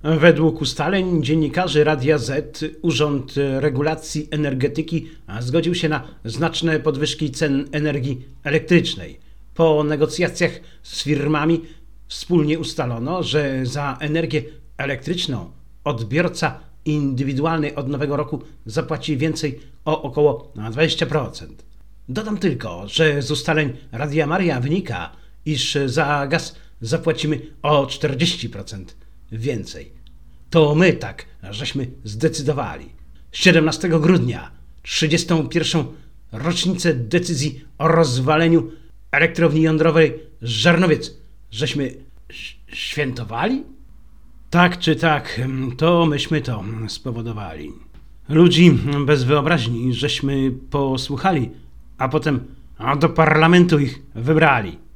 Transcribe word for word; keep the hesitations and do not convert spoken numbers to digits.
Według ustaleń dziennikarzy Radia Z Urząd Regulacji Energetyki zgodził się na znaczne podwyżki cen energii elektrycznej. Po negocjacjach z firmami wspólnie ustalono, że za energię elektryczną odbiorca indywidualny od nowego roku zapłaci więcej o około dwadzieścia procent. Dodam tylko, że z ustaleń Radia Maria wynika, iż za gaz zapłacimy o czterdzieści procent więcej. To my tak, żeśmy zdecydowali. siedemnastego grudnia, trzydziestą pierwszą rocznicę decyzji o rozwaleniu elektrowni jądrowej Żarnowiec, żeśmy ś- świętowali? Tak czy tak, to myśmy to spowodowali. Ludzi bez wyobraźni żeśmy posłuchali, a potem do parlamentu ich wybrali.